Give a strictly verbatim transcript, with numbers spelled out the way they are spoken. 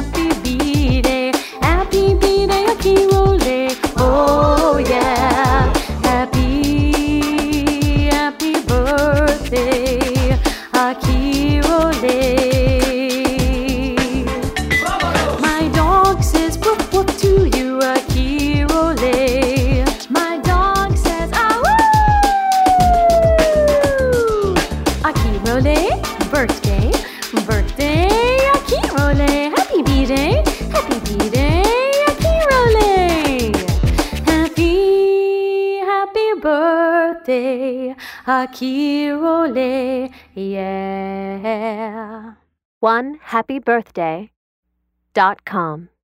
happy B-Day. Happy B-Day, Akirole. Oh yeah. Happy, happy birthday, Akirole. My dog says whoop whoop to you, Akirole. My dog says ah woo. Akirole, birthday, birthday, Akirole. Happy B-Day, happy B-Day, Akirole. Happy, happy birthday, Akirole. Yeah. one happy birthday dot com